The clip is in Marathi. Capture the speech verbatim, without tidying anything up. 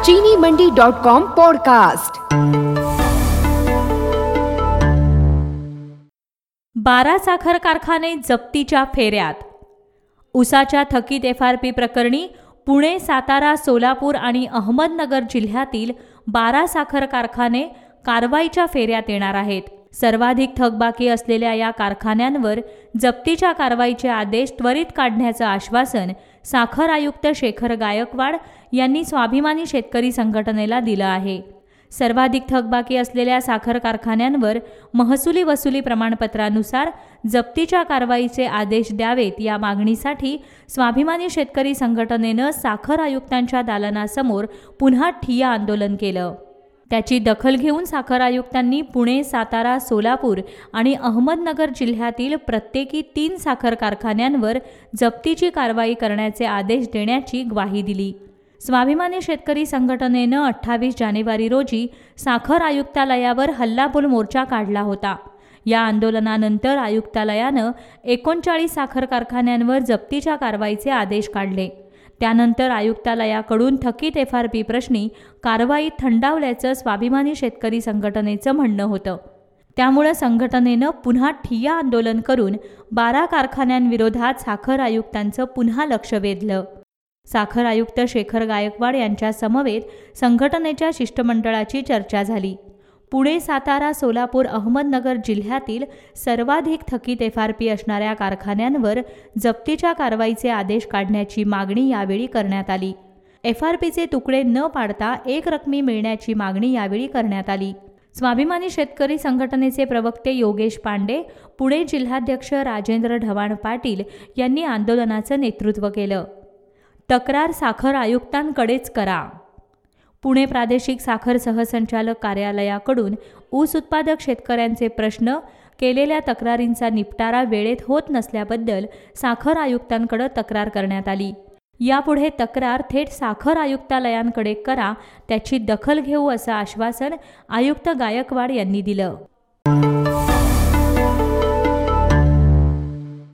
चीनी मंडी डॉट कॉम पॉडकास्ट। बारा साखर कारखाने जप्तीच्या फेऱ्यात। उसाच्या थकीत एफ आर पी प्रकरणी पुणे, सातारा, सोलापूर आणि अहमदनगर जिल्ह्यातील बारा साखर कारखाने कारवाईच्या फेऱ्यात येणार आहेत। सर्वाधिक थकबाकी असलेल्या या कारखान्यांवर जप्तीच्या कारवाईचे आदेश त्वरित काढण्याचं आश्वासन साखर आयुक्त शेखर गायकवाड यांनी स्वाभिमानी शेतकरी संघटनेला दिलं आहे। सर्वाधिक थकबाकी असलेल्या साखर कारखान्यांवर महसुली वसुली प्रमाणपत्रानुसार जप्तीच्या कारवाईचे आदेश द्यावेत या मागणीसाठी स्वाभिमानी शेतकरी संघटनेनं साखर आयुक्तांच्या दालनासमोर पुन्हा ठिय्या आंदोलन केलं। त्याची दखल घेऊन साखर आयुक्तांनी पुणे, सातारा, सोलापूर आणि अहमदनगर जिल्ह्यातील प्रत्येकी तीन साखर कारखान्यांवर जप्तीची कारवाई करण्याचे आदेश देण्याची ग्वाही दिली। स्वाभिमानी शेतकरी संघटनेनं अठ्ठावीस जानेवारी रोजी साखर आयुक्तालयावर हल्लाबोल मोर्चा काढला होता। या आंदोलनानंतर आयुक्तालयानं एकोणचाळीस साखर कारखान्यांवर जप्तीच्या कारवाईचे आदेश काढले। त्यानंतर आयुक्तालयाकडून थकीत एफ आर पी प्रश्नी कारवाई थंडावल्याचं स्वाभिमानी शेतकरी संघटनेचं म्हणणं होतं। त्यामुळे संघटनेनं पुन्हा ठिय्या आंदोलन करून बारा कारखान्यांविरोधात साखर आयुक्तांचं पुन्हा लक्ष वेधलं। साखर आयुक्त शेखर गायकवाड यांच्या समवेत संघटनेच्या शिष्टमंडळाची चर्चा झाली। पुणे, सातारा, सोलापूर, अहमदनगर जिल्ह्यातील सर्वाधिक थकीत एफ आर पी असणाऱ्या कारखान्यांवर जप्तीच्या कारवाईचे आदेश काढण्याची मागणी यावेळी करण्यात आली। एफ आर पीचे तुकडे न पाडता एक रकमी मिळण्याची मागणी यावेळी करण्यात आली। स्वाभिमानी शेतकरी संघटनेचे प्रवक्ते योगेश पांडे, पुणे जिल्हाध्यक्ष राजेंद्र ढवाण पाटील यांनी आंदोलनाचं नेतृत्व केलं। तक्रार साखर आयुक्तांकडेच करा। पुणे प्रादेशिक साखर सहसंचालक कार्यालयाकडून ऊस उत्पादक शेतकऱ्यांचे प्रश्न, केलेल्या तक्रारींचा निपटारा वेळेत होत नसल्याबद्दल साखर आयुक्तांकडे तक्रार करण्यात आली। यापुढे तक्रार थेट साखर आयुक्तालयांकडे करा, त्याची दखल घेऊ असं आश्वासन आयुक्त गायकवाड यांनी दिलं।